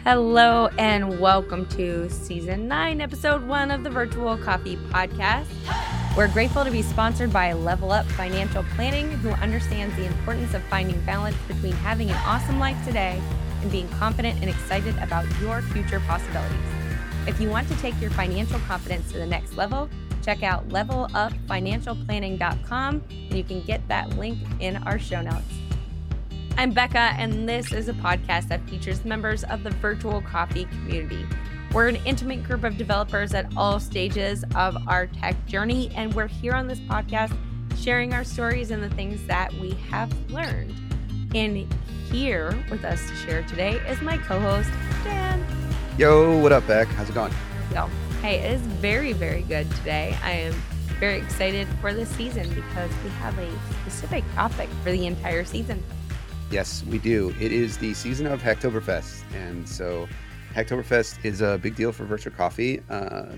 Hello and welcome to Season 9, Episode 1 of the Virtual Coffee Podcast. We're grateful to be sponsored by Level Up Financial Planning, who understands the importance of finding balance between having an awesome life today and being confident and excited about your future possibilities. If you want to take your financial confidence to the next level, check out levelupfinancialplanning.com and you can get that link in our show notes. I'm Becca, and this is a podcast that features members of the Virtual Coffee community. We're an intimate group of developers at all stages of our tech journey, and we're here on this podcast sharing our stories and the things that we have learned. And here with us to share today is my co-host, Dan. Yo, what up, Beck? How's it going? So, hey, it is very, very good today. I am very excited for this season because we have a specific topic for the entire season. Yes, we do. It is the season of Hacktoberfest, and so Hacktoberfest is a big deal for Virtual Coffee. Oh,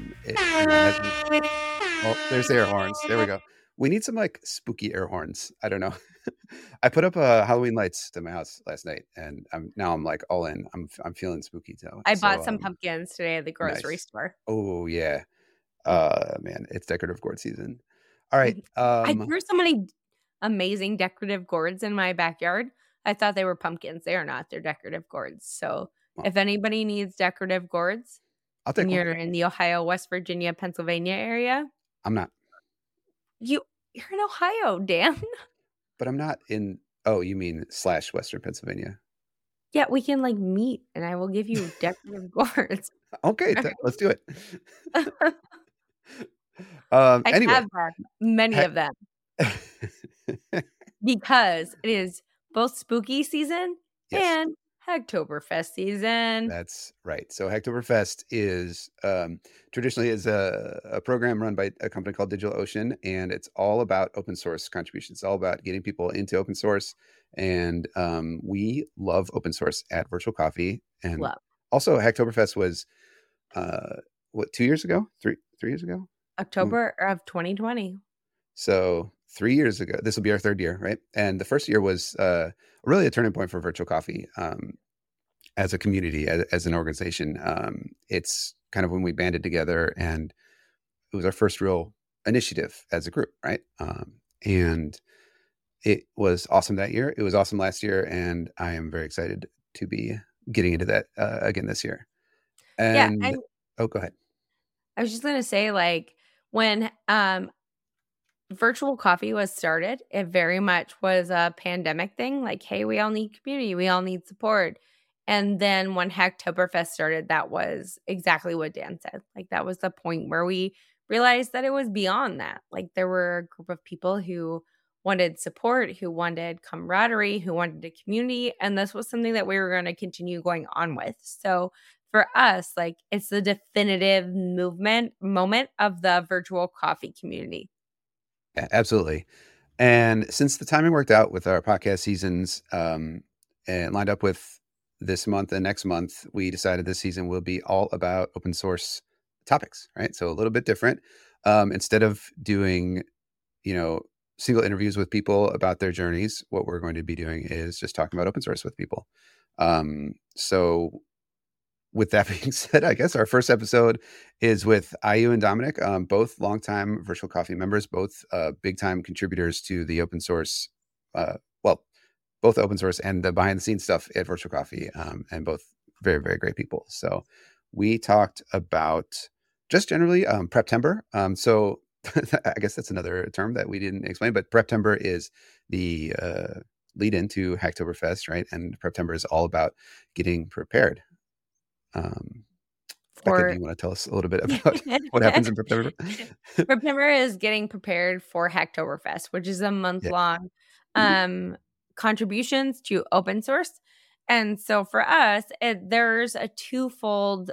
there's the air horns. There we go. We need some like spooky air horns. I don't know. I put up Halloween lights to my house last night, and I'm like all in. I'm feeling spooky too. I bought some pumpkins today at the grocery store. Oh yeah, man, it's decorative gourd season. All right, I grew so many amazing decorative gourds in my backyard. I thought they were pumpkins. They are not. They're decorative gourds. So if anybody needs decorative gourds, I'll take you're in the Ohio, West Virginia, Pennsylvania area. I'm not. You're in Ohio, Dan. But I'm not in. Oh, you mean / Western Pennsylvania? Yeah, we can like meet, and I will give you decorative gourds. Okay, let's do it. I have many of them because it is both spooky season and Hacktoberfest season. That's right. So Hacktoberfest is traditionally is a program run by a company called DigitalOcean, and it's all about open source contributions. It's all about getting people into open source, and we love open source at Virtual Coffee. And also Hacktoberfest was 2 years ago? 3 years ago? October of 2020. So 3 years ago, this will be our third year, right? And the first year was really a turning point for Virtual Coffee as a community, as an organization. It's kind of when we banded together, and it was our first real initiative as a group, right? And it was awesome that year. It was awesome last year, and I am very excited to be getting into that again this year. And go ahead. I was just going to say, like, when Virtual Coffee was started, it very much was a pandemic thing. Like, hey, we all need community. We all need support. And then when Hacktoberfest started, that was exactly what Dan said. Like, that was the point where we realized that it was beyond that. Like, there were a group of people who wanted support, who wanted camaraderie, who wanted a community. And this was something that we were going to continue going on with. So for us, like, it's the definitive moment of the Virtual Coffee community. Yeah, absolutely. And since the timing worked out with our podcast seasons and lined up with this month and next month, we decided this season will be all about open source topics, right? So a little bit different. Instead of doing, single interviews with people about their journeys, what we're going to be doing is just talking about open source with people. So with that being said, I guess our first episode is with Ayu and Dominic, both longtime Virtual Coffee members, both big time contributors to the open source, both open source and the behind the scenes stuff at Virtual Coffee, and both very, very great people. So we talked about just generally Preptember. So I guess that's another term that we didn't explain, but Preptember is the lead into Hacktoberfest, right? And Preptember is all about getting prepared. Becca, do you want to tell us a little bit about what happens in Preptember? Preptember is getting prepared for Hacktoberfest, which is a month-long contributions to open source. And so for us, there's a twofold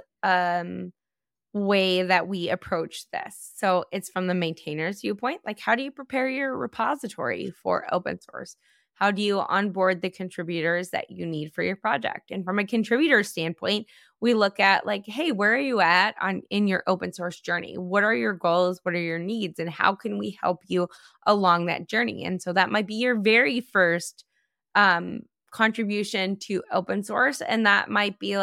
way that we approach this. So it's from the maintainer's viewpoint. Like, how do you prepare your repository for open source? How do you onboard the contributors that you need for your project? And from a contributor standpoint, we look at like, hey, where are you at in your open source journey? What are your goals? What are your needs? And how can we help you along that journey? And so that might be your very first contribution to open source. And that might be like,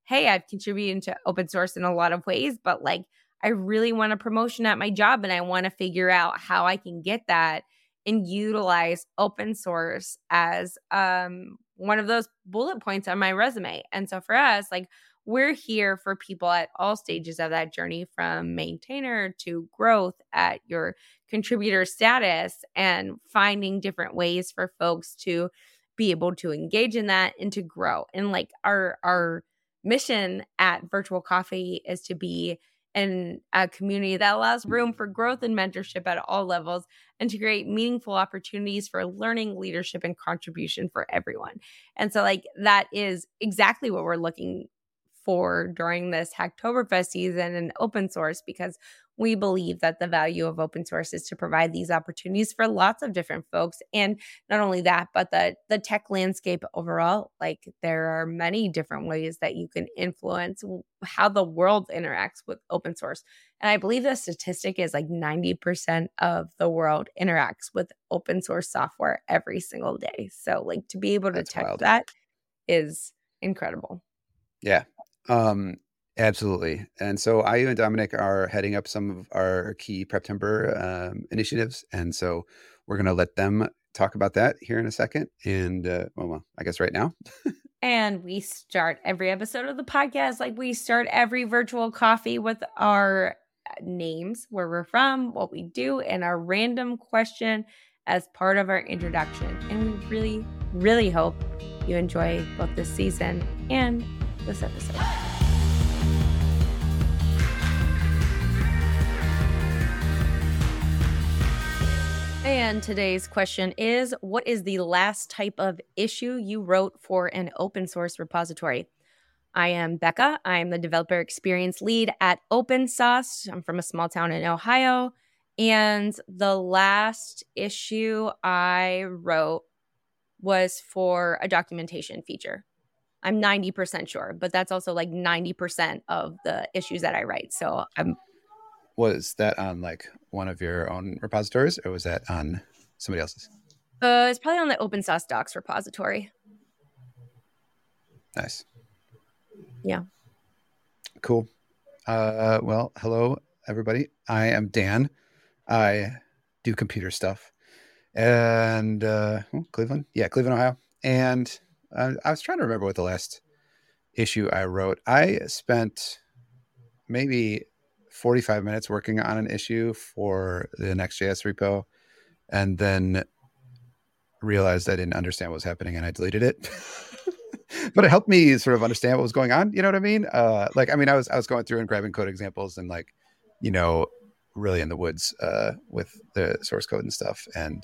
hey, I've contributed to open source in a lot of ways, but like I really want a promotion at my job and I want to figure out how I can get that and utilize open source as one of those bullet points on my resume. And so for us, like we're here for people at all stages of that journey, from maintainer to growth at your contributor status, and finding different ways for folks to be able to engage in that and to grow. And like our mission at Virtual Coffee is to be in a community that allows room for growth and mentorship at all levels, and to create meaningful opportunities for learning, leadership, and contribution for everyone. And so like that is exactly what we're looking for during this Hacktoberfest season and open source, because we believe that the value of open source is to provide these opportunities for lots of different folks. And not only that, but the tech landscape overall. Like there are many different ways that you can influence how the world interacts with open source. And I believe the statistic is like 90% of the world interacts with open source software every single day. So like to be able to test that is incredible. Yeah. Absolutely. And so you and Dominic are heading up some of our key Preptember initiatives. And so we're going to let them talk about that here in a second. And well, I guess right now. And we start every episode of the podcast like we start every virtual coffee with our names, where we're from, what we do, and our random question as part of our introduction. And we really, really hope you enjoy both this season and this episode. And today's question is, what is the last type of issue you wrote for an open source repository? I am Becca. I am the developer experience lead at OpenSauce. I'm from a small town in Ohio. And the last issue I wrote was for a documentation feature. I'm 90% sure, but that's also like 90% of the issues that I write. So Was that on like one of your own repositories, or was that on somebody else's? It's probably on the OpenSauce docs repository. Nice. Yeah. Cool. Well, hello, everybody. I am Dan. I do computer stuff. And Cleveland. Yeah, Cleveland, Ohio. And I was trying to remember what the last issue I wrote. I spent maybe 45 minutes working on an issue for the Next.js repo, and then realized I didn't understand what was happening and I deleted it. But it helped me sort of understand what was going on. You know what I mean? I was going through and grabbing code examples and like, really in the woods with the source code and stuff. And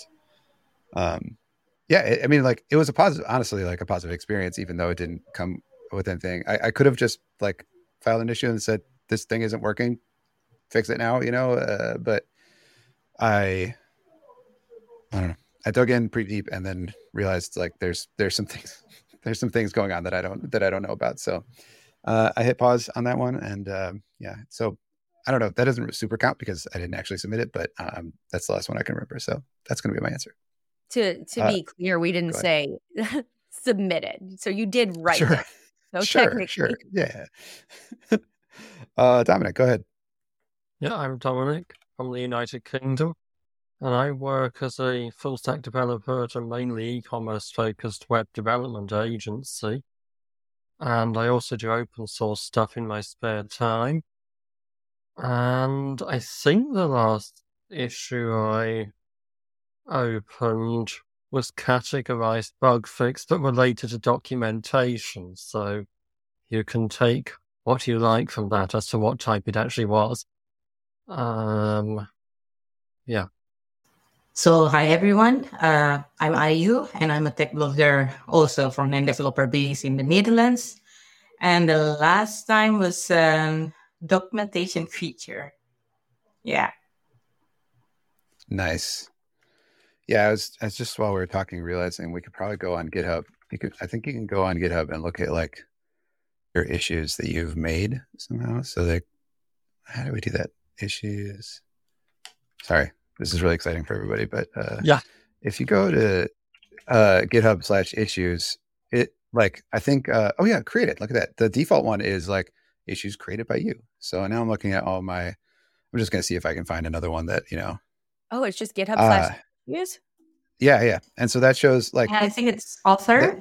it was a positive experience, even though it didn't come with anything. I could have just like filed an issue and said, this thing isn't working, fix it now, but I don't know. I dug in pretty deep and then realized like there's some things going on that I don't know about. So I hit pause on that one, and so I don't know. That doesn't super count because I didn't actually submit it, but that's the last one I can remember. So that's going to be my answer. To be clear, we didn't say submitted. So you did write sure. it. So sure. Yeah. Dominic, go ahead. Yeah, I'm Dominic from the United Kingdom, and I work as a full-stack developer at a mainly e-commerce-focused web development agency. And I also do open source stuff in my spare time. And I think the last issue I opened was categorized bug fix, but related to documentation. So you can take what you like from that as to what type it actually was. Yeah. So hi everyone, I'm Ayu, and I'm a tech blogger also from a developer base in the Netherlands. And the last time was documentation feature. Yeah. Nice. Yeah, I was just while we were talking realizing we could probably go on GitHub. I think you can go on GitHub and look at like your issues that you've made somehow. So how do we do that? Issues. Sorry, this is really exciting for everybody, but yeah, if you go to GitHub/issues, like I think, oh yeah, created. Look at that. The default one is like issues created by you. So now I'm looking at I'm just going to see if I can find another one that, Oh, it's just GitHub / use. Yeah. And so that shows like, And I think it's author.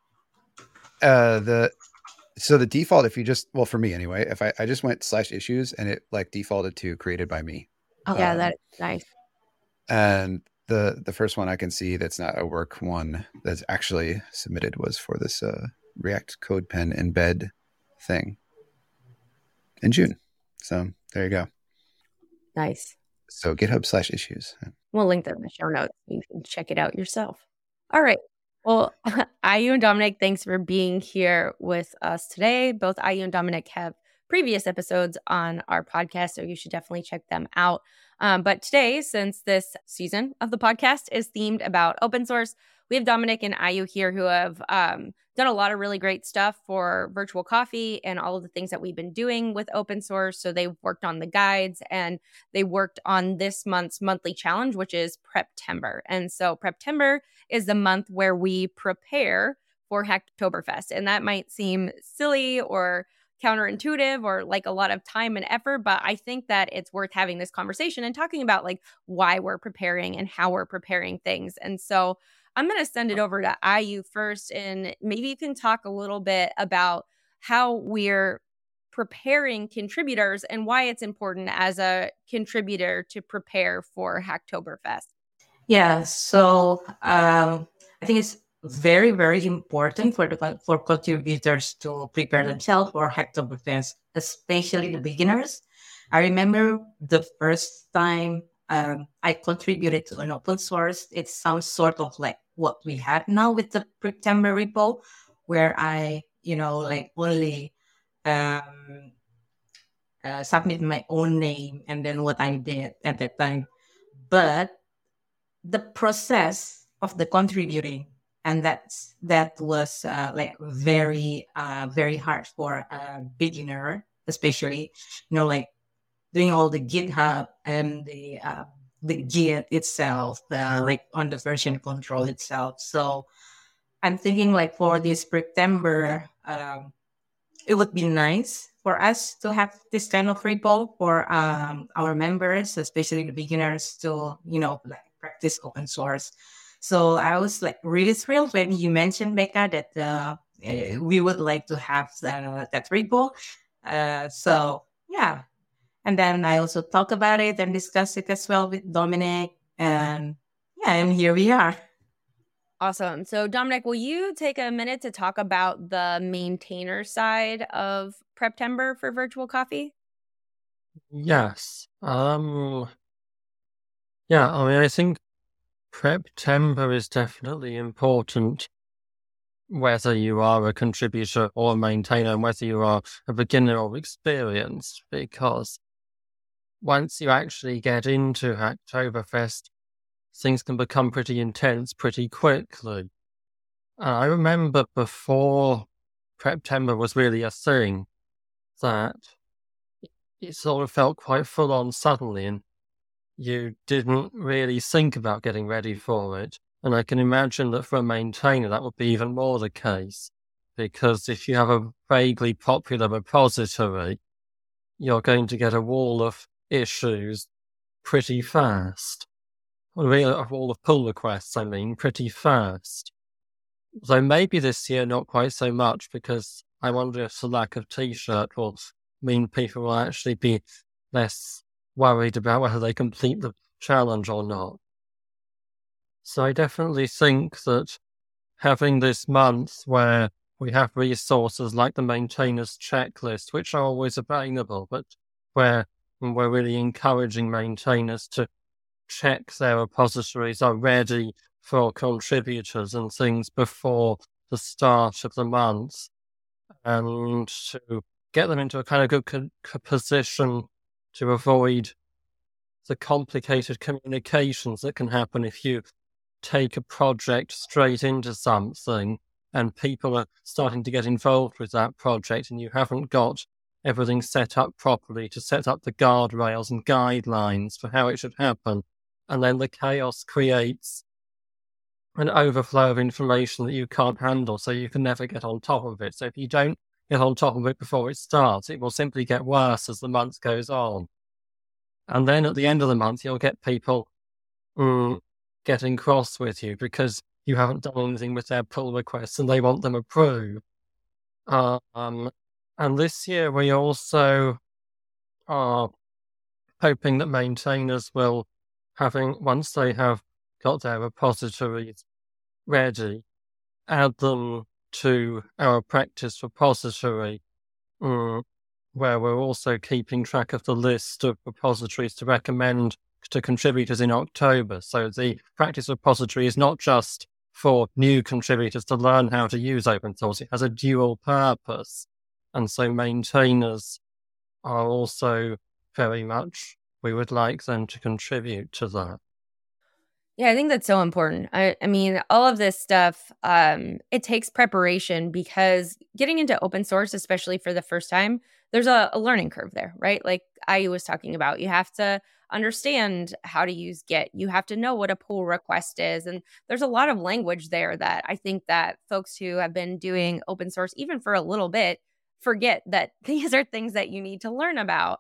So the default, if you just, well, for me anyway, if I just went /issues and it like defaulted to created by me. Oh yeah, that's nice. And the first one I can see that's not a work one that's actually submitted was for this React CodePen embed thing in June. So there you go. Nice. So GitHub /issues. We'll link them in the show notes. You can check it out yourself. All right. Well, Ayu and Dominic, thanks for being here with us today. Both Ayu and Dominic have previous episodes on our podcast, so you should definitely check them out. But today, since this season of the podcast is themed about open source, we have Dominic and Ayu here who have done a lot of really great stuff for Virtual Coffee and all of the things that we've been doing with open source. So they've worked on the guides and they worked on this month's monthly challenge, which is Preptember. And so Preptember is the month where we prepare for Hacktoberfest. And that might seem silly or counterintuitive or like a lot of time and effort, but I think that it's worth having this conversation and talking about like why we're preparing and how we're preparing things. And so I'm going to send it over to Ayu first, and maybe you can talk a little bit about how we're preparing contributors and why it's important as a contributor to prepare for Hacktoberfest. Yeah, so I think it's very, very important for contributors to prepare themselves for Hacktoberfest, especially the beginners. I remember the first time I contributed to an open source. It's some sort of like what we have now with the Preptember repo, where I, like only submit my own name and then what I did at that time. But the process of the contributing, and that was like very hard for a beginner, especially like doing all the GitHub and the Git itself, like on the version control itself. So I'm thinking like for this Preptember, it would be nice for us to have this kind of repo for our members, especially the beginners, to like practice open source. So I was like really thrilled when you mentioned, Becca, that we would like to have that repo. So yeah. And then I also talk about it and discuss it as well with Dominic. And yeah, and here we are. Awesome. So Dominic, will you take a minute to talk about the maintainer side of Preptember for Virtual Coffee? Yes. Yeah, I mean, I think Preptember is definitely important, whether you are a contributor or a maintainer, and whether you are a beginner or experienced, because once you actually get into Hacktoberfest, things can become pretty intense pretty quickly. And I remember before Preptember was really a thing, that it sort of felt quite full on suddenly, and you didn't really think about getting ready for it. And I can imagine that for a maintainer, that would be even more the case, because if you have a vaguely popular repository, you're going to get a wall of issues pretty fast. Really, a wall of pull requests, I mean, pretty fast. So maybe this year not quite so much, because I wonder if the lack of T-shirt will mean people will actually be less worried about whether they complete the challenge or not. So I definitely think that having this month where we have resources like the maintainers checklist, which are always available, but where we're really encouraging maintainers to check their repositories are ready for contributors and things before the start of the month, and to get them into a kind of good position to avoid the complicated communications that can happen if you take a project straight into something and people are starting to get involved with that project and you haven't got everything set up properly to set up the guardrails and guidelines for how it should happen. And then the chaos creates an overflow of information that you can't handle, so you can never get on top of it. So if you don't get on top of it before it starts, it will simply get worse as the month goes on. And then at the end of the month, you'll get people getting cross with you because you haven't done anything with their pull requests and they want them approved. And this year we also are hoping that maintainers will, once they have got their repositories ready, add them to our practice repository, where we're also keeping track of the list of repositories to recommend to contributors in October. So the practice repository is not just for new contributors to learn how to use open source. It has a dual purpose. And so maintainers are also very much, we would like them to contribute to that. Yeah, I think that's so important. I mean, all of this stuff, it takes preparation because getting into open source, especially for the first time, there's a learning curve there, right? Like I was talking about, you have to understand how to use Git. You have to know what a pull request is. And there's a lot of language there that I think that folks who have been doing open source, even for a little bit, forget that these are things that you need to learn about.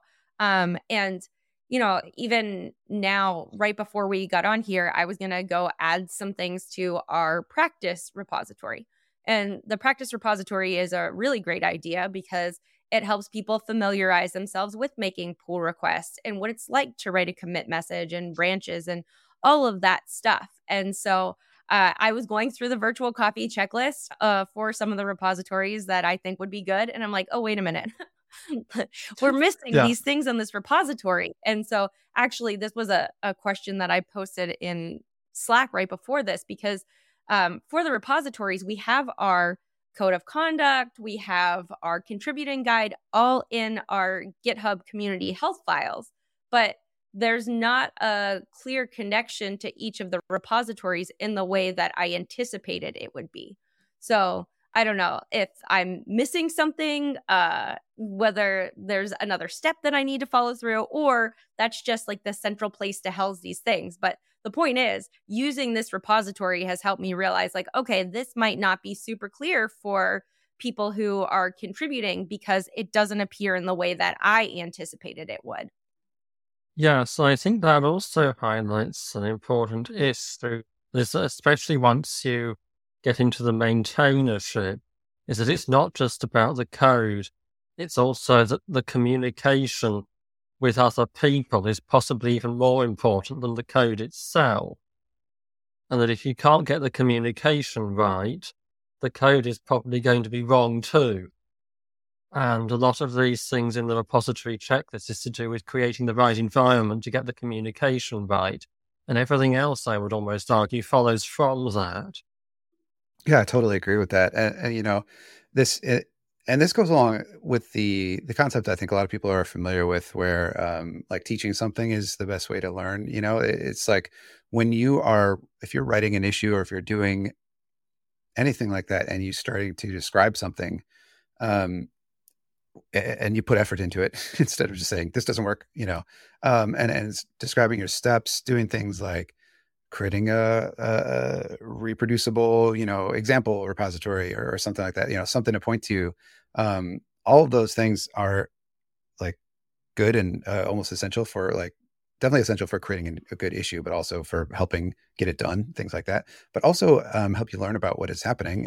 And you know, even now, right before we got on here, I was going to go add some things to our practice repository. And the practice repository is a really great idea because it helps people familiarize themselves with making pull requests and what it's like to write a commit message and branches and all of that stuff. And so I was going through the virtual coffee checklist for some of the repositories that I think would be good. And I'm like, oh, wait a minute. We're missing these things on this repository. And so actually, this was a question that I posted in Slack right before this, because for the repositories, we have our code of conduct, we have our contributing guide, all in our GitHub community health files. But there's not a clear connection to each of the repositories in the way that I anticipated it would be. So I don't know if I'm missing something, whether there's another step that I need to follow through, or that's just like the central place to house these things. But the point is, using this repository has helped me realize, like, okay, this might not be super clear for people who are contributing because it doesn't appear in the way that I anticipated it would. Yeah, so I think that also highlights an important issue, especially once you get into the maintainership, is that it's not just about the code, it's also that the communication with other people is possibly even more important than the code itself. And that if you can't get the communication right, the code is probably going to be wrong too. And a lot of these things in the repository checklist is to do with creating the right environment to get the communication right. And everything else, I would almost argue, follows from that. Yeah, I totally agree with that. And you know, this goes along with the concept I think a lot of people are familiar with, where like teaching something is the best way to learn. You know, it's like if you're writing an issue or if you're doing anything like that and you starting to describe something, and you put effort into it instead of just saying this doesn't work, you know, and it's describing your steps, doing things like creating a reproducible, you know, example repository or something like that, you know, something to point to. All of those things are like good and almost essential for definitely essential for creating a good issue, but also for helping get it done, things like that. But also help you learn about what is happening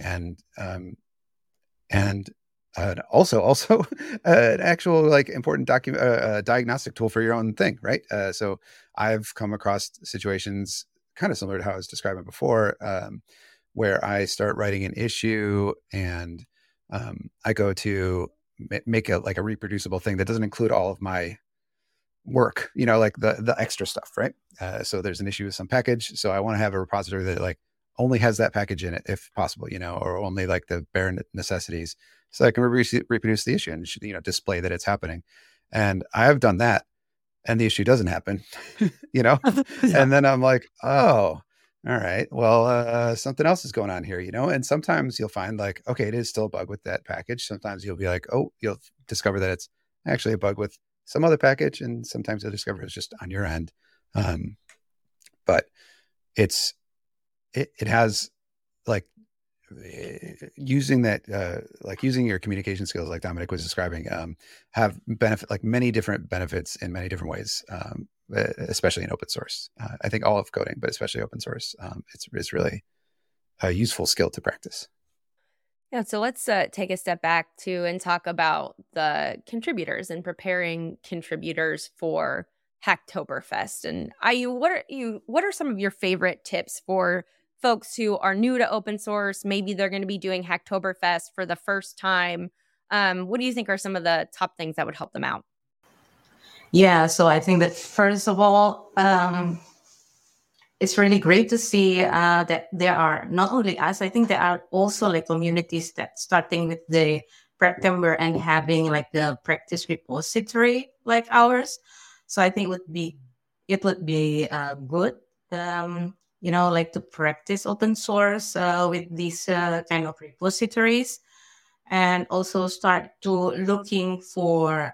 and also an actual like important diagnostic tool for your own thing, right? So I've come across situations kind of similar to how I was describing before, where I start writing an issue and I go to make a reproducible thing that doesn't include all of my work, you know, like the extra stuff, right? So there's an issue with some package, so I want to have a repository that like only has that package in it if possible, you know, or only like the bare necessities, so I can reproduce the issue and, you know, display that it's happening. And I have done that and the issue doesn't happen, you know? Yeah. And then I'm like, oh, all right, well, something else is going on here, you know? And sometimes you'll find like, okay, it is still a bug with that package. Sometimes you'll be like, oh, you'll discover that it's actually a bug with some other package. And sometimes you'll discover it's just on your end. But it's it has like using that like using your communication skills like Dominic was describing have benefit like many different benefits in many different ways, especially in open source. I think all of coding, but especially open source, it's really a useful skill to practice. Yeah, so let's take a step back too and talk about the contributors and preparing contributors for Hacktoberfest. And what are some of your favorite tips for folks who are new to open source? Maybe they're going to be doing Hacktoberfest for the first time. What do you think are some of the top things that would help them out? Yeah, so I think that first of all, it's really great to see that there are not only us, I think there are also like communities that starting with the Preptember and having like the practice repository like ours. So I think it would be good, like to practice open source with these kind of repositories, and also start to looking for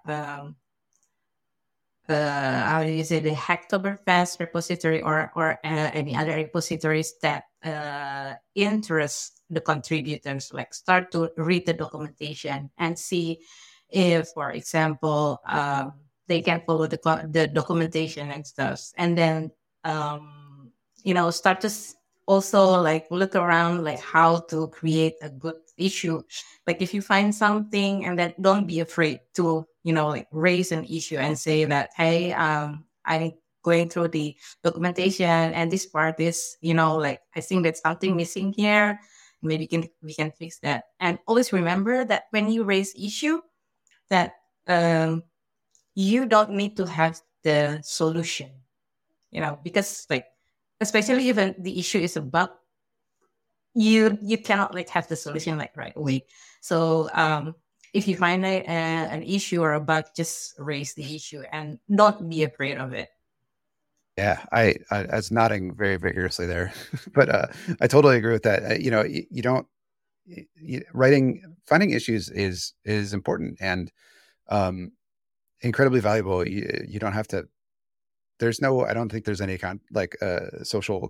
how do you say, the Hacktoberfest repository or any other repositories that interest the contributors. Like start to read the documentation and see if, for example, they can follow the documentation and stuff. And then start to also like look around like how to create a good issue. Like if you find something, and then don't be afraid to like raise an issue and say that, hey, I'm going through the documentation and this part is like I think there's something missing here. Maybe we can fix that. And always remember that when you raise issue, that you don't need to have the solution, because like especially if the issue is a bug, you cannot like have the solution like right away. So if you find an issue or a bug, just raise the issue and don't be afraid of it. Yeah, I was nodding very vigorously there, but I totally agree with that. You don't finding issues is important and incredibly valuable. You don't have to. I don't think there's any social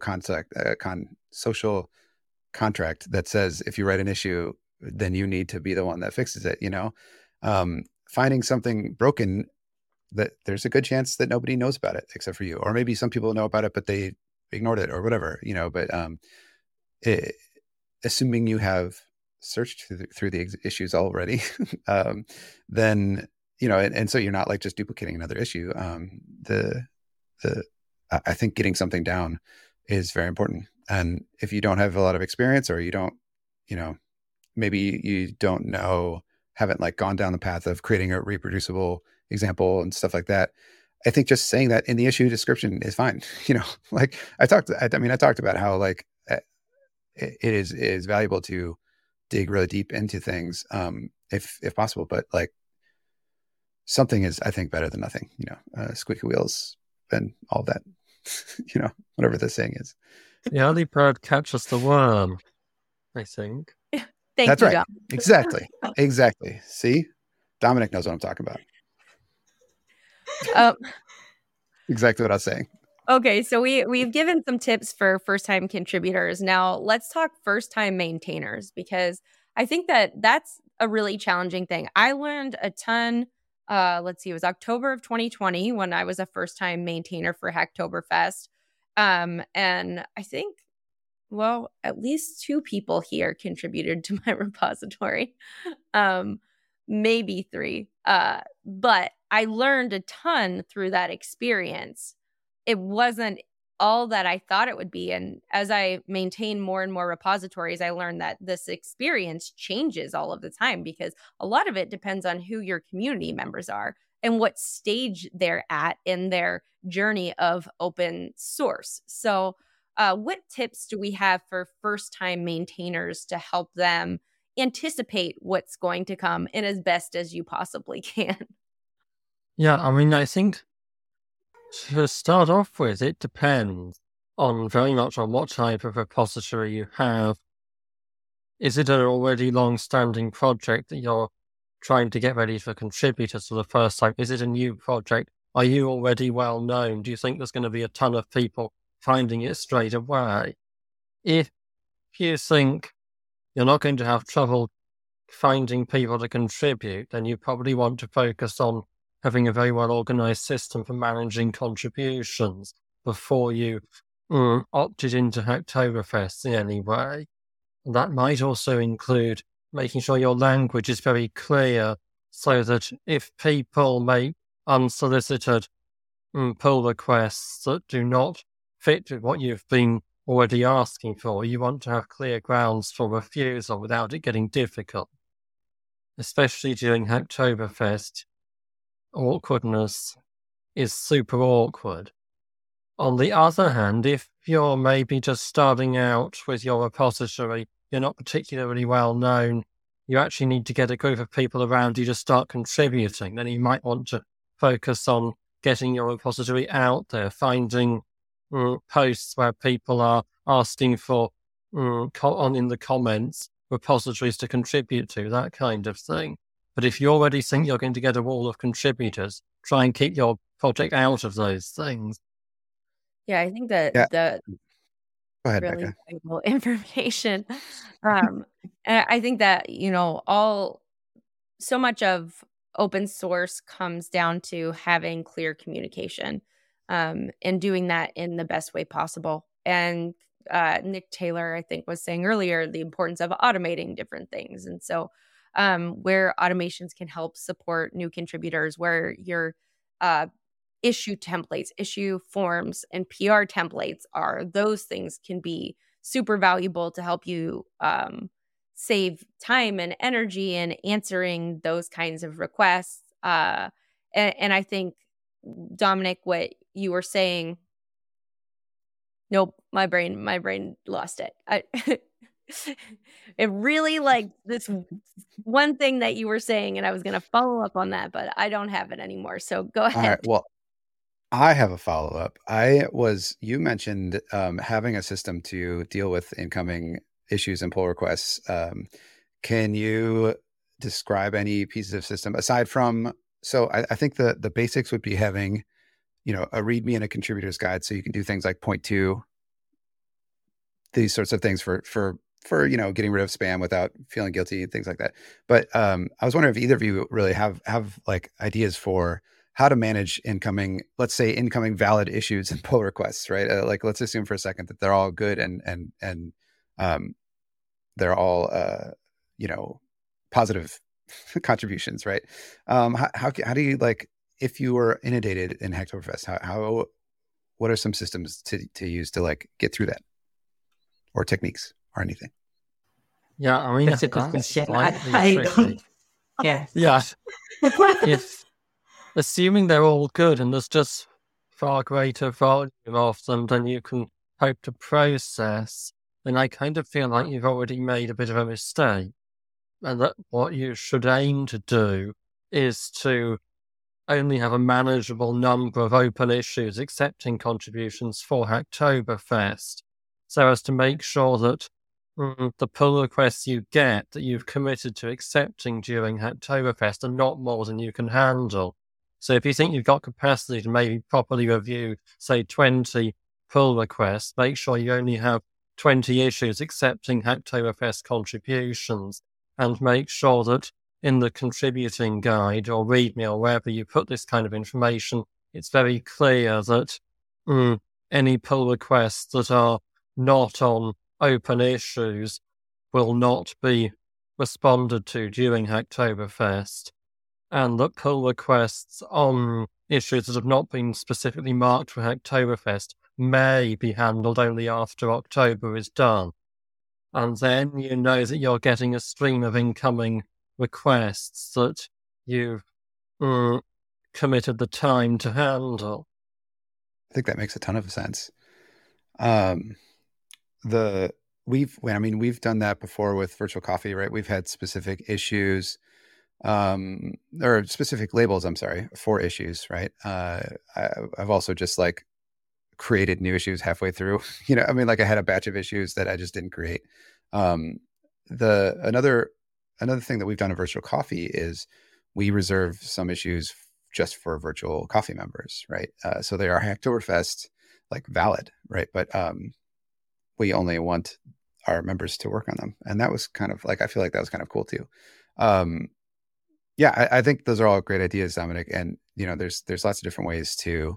contract that says if you write an issue, then you need to be the one that fixes it. Finding something broken, that there's a good chance that nobody knows about it except for you, or maybe some people know about it, but they ignored it or whatever, but assuming you have searched through the issues already, then, and so you're not like just duplicating another issue. I think getting something down is very important. And if you don't have a lot of experience, or you don't, maybe you haven't like gone down the path of creating a reproducible example and stuff like that, I think just saying that in the issue description is fine. Like I talked about how like it is valuable to dig really deep into things, if possible, but like something is, I think, better than nothing, squeaky wheels and all that, whatever the saying is. The early bird catches the worm, I think. That's right. Dom. Exactly. See, Dominic knows what I'm talking about. Exactly what I was saying. Okay, so we've given some tips for first-time contributors. Now let's talk first-time maintainers, because I think that's a really challenging thing. I learned a ton. Let's see, it was October of 2020 when I was a first-time maintainer for Hacktoberfest. And I think, well, at least 2 people here contributed to my repository, maybe 3. But I learned a ton through that experience. It wasn't all that I thought it would be. And as I maintain more and more repositories, I learned that this experience changes all of the time, because a lot of it depends on who your community members are and what stage they're at in their journey of open source. So what tips do we have for first-time maintainers to help them anticipate what's going to come in as best as you possibly can? Yeah, I think to start off with, it depends very much on what type of repository you have. Is it an already long-standing project that you're trying to get ready for contributors for the first time? Is it a new project? Are you already well known? Do you think there's going to be a ton of people finding it straight away? if you think you're not going to have trouble finding people to contribute, then you probably want to focus on having a very well organized system for managing contributions before you opted into Hacktoberfest in any way. That might also include making sure your language is very clear so that if people make unsolicited pull requests that do not fit with what you've been already asking for, you want to have clear grounds for refusal without it getting difficult. Especially during Hacktoberfest, awkwardness is super awkward. On the other hand, if you're maybe just starting out with your repository, you're not particularly well known, you actually need to get a group of people around you to start contributing, then you might want to focus on getting your repository out there, finding posts where people are asking for in the comments repositories to contribute to, that kind of thing. But if you already think you're going to get a wall of contributors, try and keep your project out of those things. Yeah, I think that the Go ahead, really Becca. valuable information. And I think that, so much of open source comes down to having clear communication and doing that in the best way possible. And Nick Taylor, I think, was saying earlier the importance of automating different things. And so where automations can help support new contributors, where your issue templates, issue forms, and PR templates those things can be super valuable to help you save time and energy in answering those kinds of requests. And I think, Dominic, what you were saying, nope, my brain lost it. It really like this one thing that you were saying, and I was going to follow up on that, but I don't have it anymore. So go ahead. All right, well, I have a follow-up. You mentioned having a system to deal with incoming issues and pull requests. Can you describe any pieces of system aside from, so I think the basics would be having, a README and a contributor's guide. So you can do things like point to these sorts of things for getting rid of spam without feeling guilty and things like that. But I was wondering if either of you really have like ideas for how to manage incoming valid issues and pull requests, right? Like, let's assume for a second that they're all good and they're all, positive contributions, right? How do you, like, if you were inundated in Hacktoberfest, what are some systems to use to like get through that, or techniques or anything? Yeah, I mean, That's a good question. I don't. Yeah. Yeah. If assuming they're all good and there's just far greater volume of them than you can hope to process, then I kind of feel like you've already made a bit of a mistake. And that what you should aim to do is to only have a manageable number of open issues accepting contributions for Hacktoberfest, so as to make sure that the pull requests you get that you've committed to accepting during Hacktoberfest are not more than you can handle. So if you think you've got capacity to maybe properly review, say, 20 pull requests, make sure you only have 20 issues accepting Hacktoberfest contributions, and make sure that in the contributing guide or README or wherever you put this kind of information, it's very clear that any pull requests that are not on open issues will not be responded to during Hacktoberfest, and that pull requests on issues that have not been specifically marked for Hacktoberfest may be handled only after October is done. And then you know that you're getting a stream of incoming requests that you've committed the time to handle. I think that makes a ton of sense. We've done that before with Virtual Coffee, right? We've had specific issues, or specific labels, for issues, right? I've also just like created new issues halfway through, I had a batch of issues that I just didn't create. Another thing that we've done in Virtual Coffee is we reserve some issues just for Virtual Coffee members, right? So they are Hacktoberfest like valid, right? But we only want our members to work on them. And that was kind of like, I feel like that was kind of cool too. Yeah, I think those are all great ideas, Dominic. And, there's lots of different ways to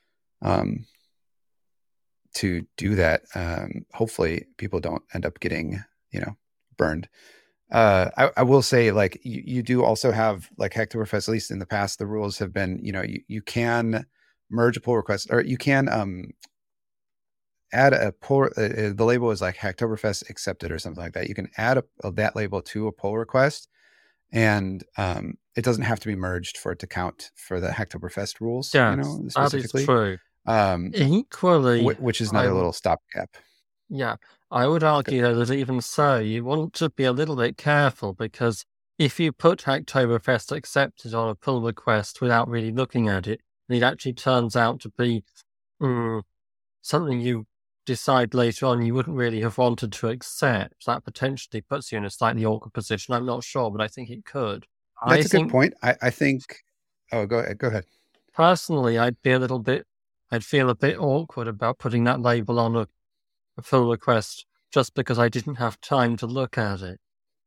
do that. Hopefully people don't end up getting, burned. I will say, like, you do also have, like, Hacktoberfest, at least in the past, the rules have been, you can merge a pull request, or you can add a pull. The label is like Hacktoberfest accepted or something like that. You can add that label to a pull request, and it doesn't have to be merged for it to count for the Hacktoberfest rules. Yes, Specifically. that is true. Equally, which is another little stopgap. Yeah, I would argue though that even so, you want to be a little bit careful, because if you put Hacktoberfest accepted on a pull request without really looking at it, and it actually turns out to be something you decide later on you wouldn't really have wanted to accept, that potentially puts you in a slightly awkward position. I'm not sure, but I think it could. That's a good point. I think. Oh, go ahead. Personally, I'd feel a bit awkward about putting that label on a pull request just because I didn't have time to look at it.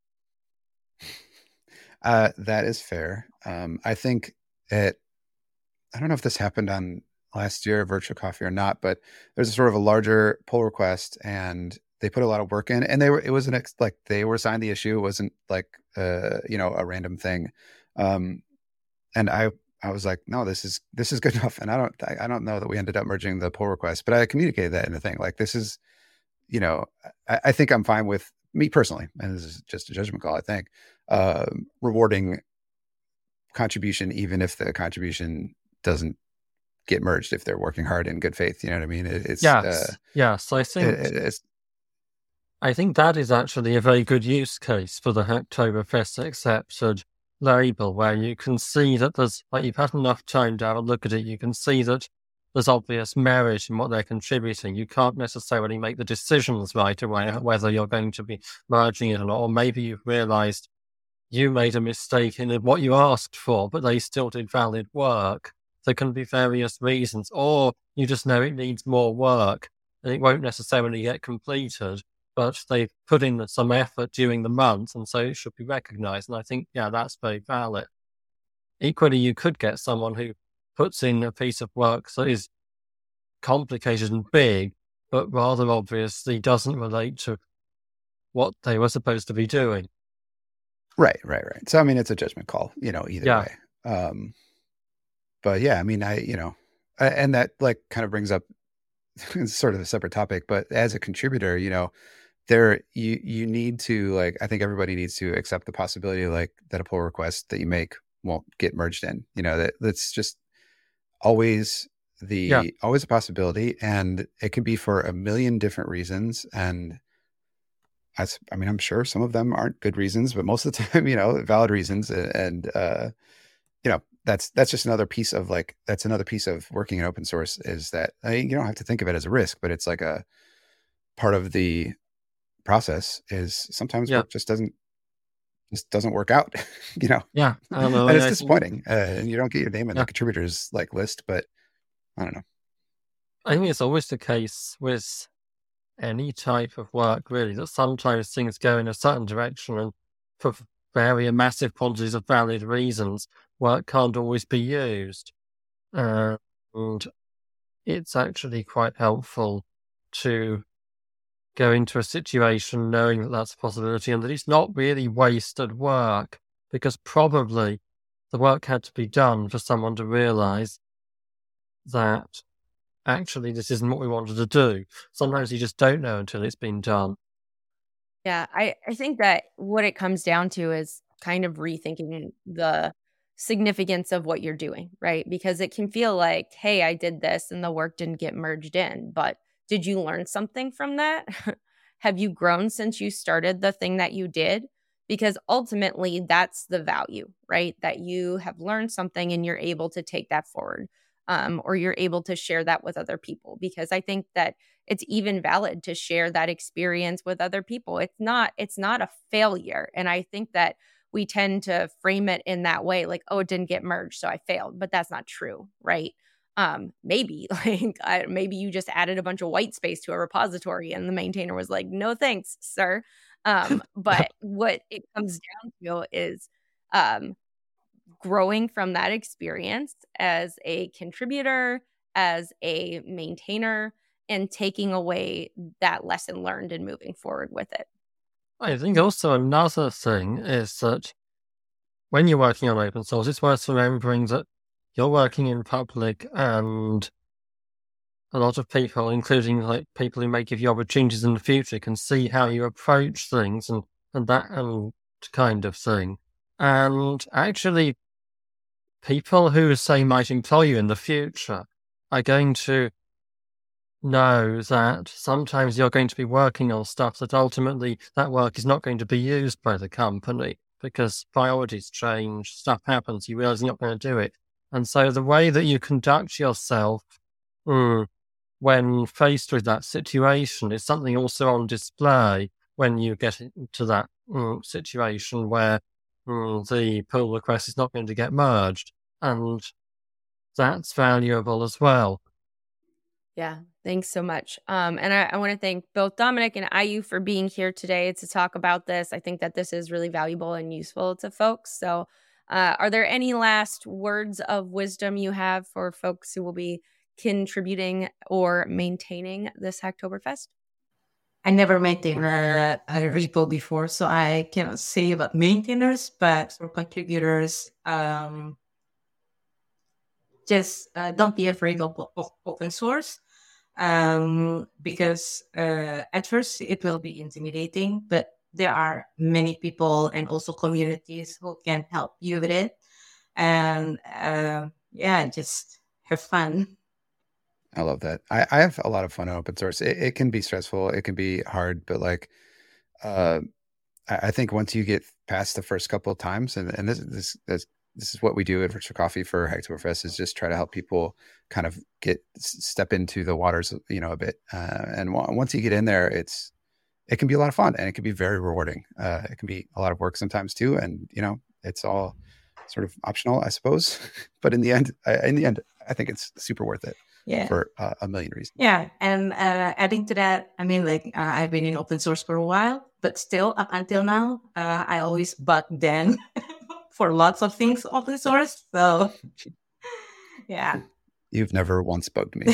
That is fair. I think I don't know if this happened on last year, Virtual Coffee, or not, but there's a sort of a larger pull request, and they put a lot of work in, and they were assigned the issue. It wasn't like a random thing. And I was like, no, this is good enough. And I don't know that we ended up merging the pull request, but I communicated that in the thing. Like, this is, I think I'm fine with, me personally, and this is just a judgment call, I think, rewarding contribution, even if the contribution doesn't get merged, if they're working hard in good faith. You know what I mean? Yes. I think that is actually a very good use case for the Hacktoberfest accepted label, where you can see that there's, like, you've had enough time to have a look at it. You can see that there's obvious merit in what they're contributing. You can't necessarily make the decisions right away whether you're going to be merging it or not, or maybe you've realized you made a mistake in what you asked for, but they still did valid work. There can be various reasons, or you just know it needs more work and it won't necessarily get completed, but they've put in some effort during the month, and so it should be recognized. And I think, that's very valid. Equally, you could get someone who puts in a piece of work that is complicated and big, but rather obviously doesn't relate to what they were supposed to be doing. Right. So, I mean, it's a judgment call, either way. But yeah, I mean, and that, like, kind of brings up sort of a separate topic, but as a contributor, you need to, like, I think everybody needs to accept the possibility, like, that a pull request that you make won't get merged in. That's just always always a possibility, and it can be for a million different reasons. And I'm sure some of them aren't good reasons, but most of the time, valid reasons. And that's just another piece of, like, that's another piece of working in open source, is that you don't have to think of it as a risk, but it's like a part of the process. Is sometimes work just doesn't work out. Yeah, and it's disappointing, and you don't get your name in the contributors, like, list. But I don't know. I think it's always the case with any type of work, really, that sometimes things go in a certain direction, and for very massive quantities of valid reasons, work can't always be used. And it's actually quite helpful to go into a situation knowing that that's a possibility, and that it's not really wasted work, because probably the work had to be done for someone to realize that actually this isn't what we wanted to do. Sometimes you just don't know until it's been done. Yeah, I think that what it comes down to is kind of rethinking the significance of what you're doing, right? Because it can feel like, hey, I did this and the work didn't get merged in, but did you learn something from that? Have you grown since you started the thing that you did? Because ultimately, that's the value, right? That you have learned something and you're able to take that forward, or you're able to share that with other people. Because I think that it's even valid to share that experience with other people. It's not a failure. And I think that we tend to frame it in that way, like, oh, it didn't get merged, so I failed. But that's not true, right? Maybe maybe you just added a bunch of white space to a repository and the maintainer was like, no thanks, sir. But what it comes down to is growing from that experience as a contributor, as a maintainer, and taking away that lesson learned and moving forward with it. I think also another thing is that when you're working on open source, it's worth remembering that you're working in public, and a lot of people, including like people who may give you opportunities in the future, can see how you approach things and that kind of thing. And actually, people who, say, might employ you in the future are going to know that sometimes you're going to be working on stuff that ultimately that work is not going to be used by the company because priorities change, stuff happens, you realize you're not going to do it. And so the way that you conduct yourself when faced with that situation is something also on display when you get into that situation where the pull request is not going to get merged. And that's valuable as well. Yeah, thanks so much. And I want to thank both Dominic and Ayu for being here today to talk about this. I think that this is really valuable and useful to folks. So are there any last words of wisdom you have for folks who will be contributing or maintaining this Hacktoberfest? I never maintained a repo before, so I cannot say about maintainers, but for contributors, just don't be afraid of open source. Because at first it will be intimidating, but there are many people and also communities who can help you with it. And just have fun. I love that. I have a lot of fun on open source. It can be stressful. It can be hard, but I think once you get past the first couple of times, and this is what we do at Virtual Coffee for Hacktoberfest, is just try to help people kind of step into the waters, a bit. And once you get in there, it can be a lot of fun and it can be very rewarding. It can be a lot of work sometimes too. And, it's all sort of optional, I suppose. But in the end, I think it's super worth it. Yeah. For a million reasons. Yeah. And adding to that, I mean, I've been in open source for a while, but still up until now, I always bug Dan for lots of things open source. So, yeah. You've never once bugged me.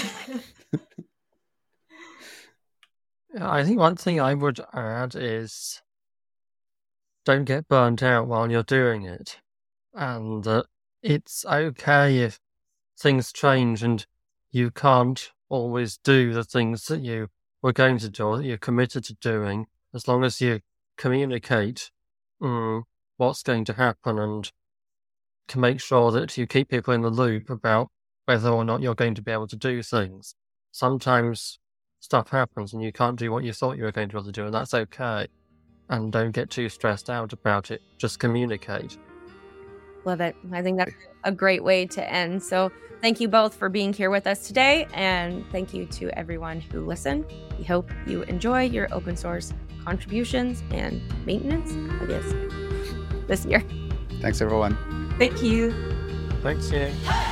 I think one thing I would add is don't get burnt out while you're doing it. And it's okay if things change and you can't always do the things that you were going to do or that you're committed to doing, as long as you communicate what's going to happen and can make sure that you keep people in the loop about whether or not you're going to be able to do things. Sometimes stuff happens and you can't do what you thought you were going to be able to do, and that's okay. And don't get too stressed out about it. Just communicate. Love it. I think that's a great way to end. So thank you both for being here with us today. And thank you to everyone who listened. We hope you enjoy your open source contributions and maintenance, I guess, this year. Thanks, everyone. Thank you. Thanks, you.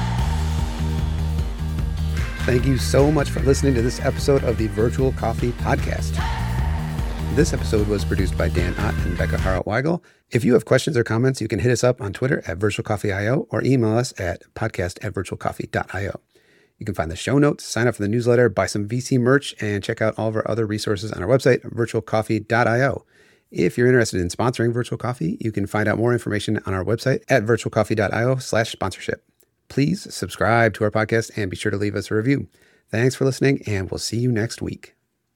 Thank you so much for listening to this episode of the Virtual Coffee Podcast. This episode was produced by Dan Ott and Becca Harrell-Weigel. If you have questions or comments, you can hit us up on Twitter at virtualcoffee.io or email us at podcast@virtualcoffee.io. You can find the show notes, sign up for the newsletter, buy some VC merch, and check out all of our other resources on our website, virtualcoffee.io. If you're interested in sponsoring Virtual Coffee, you can find out more information on our website at virtualcoffee.io/sponsorship. Please subscribe to our podcast and be sure to leave us a review. Thanks for listening, and we'll see you next week.